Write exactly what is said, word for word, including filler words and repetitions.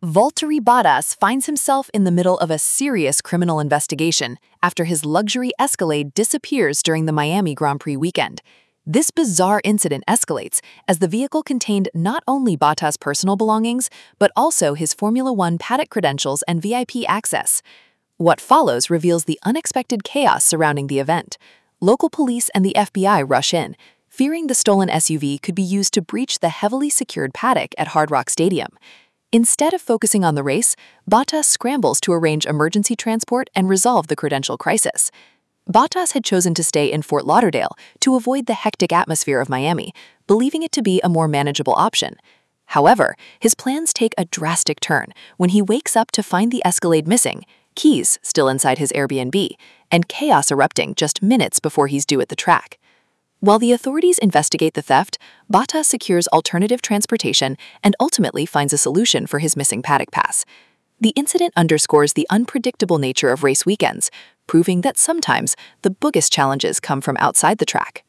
Valtteri Bottas finds himself in the middle of a serious criminal investigation after his luxury Escalade disappears during the Miami Grand Prix weekend. This bizarre incident escalates as the vehicle contained not only Bottas' personal belongings, but also his Formula One paddock credentials and V I P access. What follows reveals the unexpected chaos surrounding the event. Local police and the F B I rush in, fearing the stolen S U V could be used to breach the heavily secured paddock at Hard Rock Stadium. Instead of focusing on the race, Bottas scrambles to arrange emergency transport and resolve the credential crisis. Bottas had chosen to stay in Fort Lauderdale to avoid the hectic atmosphere of Miami, believing it to be a more manageable option. However, his plans take a drastic turn when he wakes up to find the Escalade missing, keys still inside his Airbnb, and chaos erupting just minutes before he's due at the track. While the authorities investigate the theft, Bottas secures alternative transportation and ultimately finds a solution for his missing paddock pass. The incident underscores the unpredictable nature of race weekends, proving that sometimes the biggest challenges come from outside the track.